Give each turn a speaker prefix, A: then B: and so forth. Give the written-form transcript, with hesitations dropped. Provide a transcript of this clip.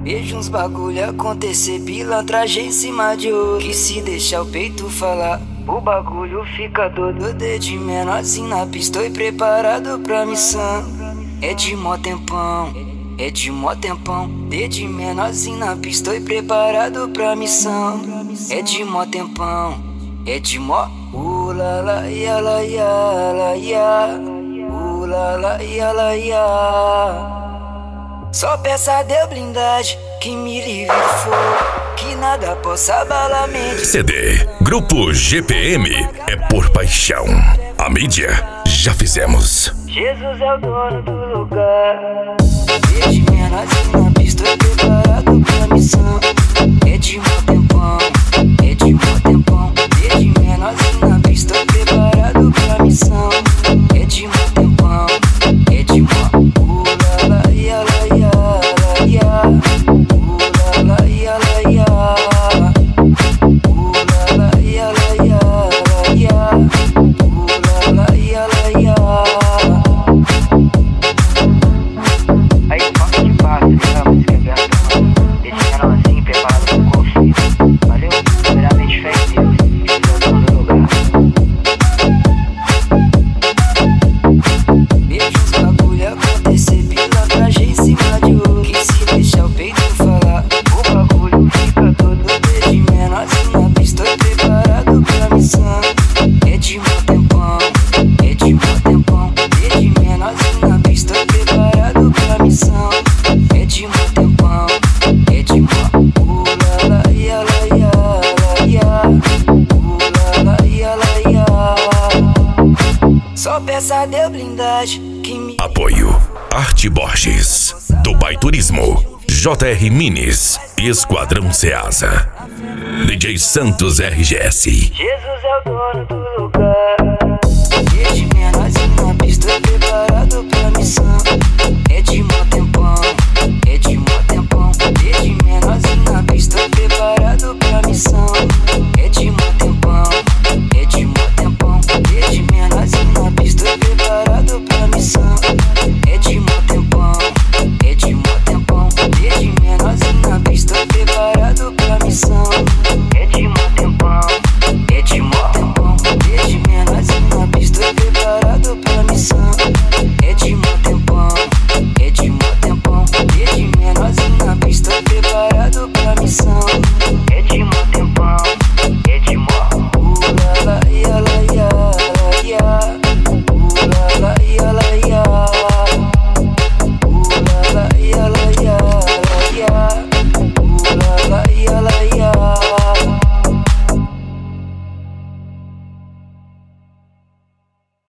A: Vejo uns bagulho acontecer, pilantragem em cima de ouro. Que se deixar o peito falar, o bagulho fica doido. Desde menorzinho na pista, tô preparado pra missão. É de mó tempão, é de mó tempão. Desde menorzinho na pista, tô preparado pra missão. É de mó tempão, é de mó. La la ya la ya la ya. La la ya la ya. Só peça de blindagem que me livre do fogo, que nada possa abalar a mente.
B: CD Grupo GPM é por paixão. A mídia já fizemos.
A: Jesus é o dono do lugar. Desde menorzinho na pista, tô preparado pra missão. É de mó tempão, é de mó tempão. Desde menorzinho na pista, tô preparado pra missão. É de mó tempão, é de mó. La la ya la ya la ya. La la ya la ya. La la ya la ya la ya. La la ya la ya. Aí toca de baixo, a música é aberta. Deixa ela assim, preparado pro conflito. Valeu? Primeiramente, fé em Deus. Jesus é o dono do lugar. Vejo os bagulho acontecer, pilantragem em cima de ouro. Que se deixar o peito falar, o bagulho fica todo. Desde menorzinho na pista, tô preparado pra missão. É de mó tempão, é de mó tempão. Desde menorzinho na pista, tô preparado pra missão. É de mó tempão, é de mó. La la ya la ya la ya. La la ya la ya. Só peça de blindagem que me...
B: Apoio Arte Borges, Dubai Turismo, JR Minis e Esquadrão Ceasa. DJ Santos RGS.
A: Jesus é o dono do lugar. Desde menorzinho na pista, tô preparado pra missão. É de mó tempão.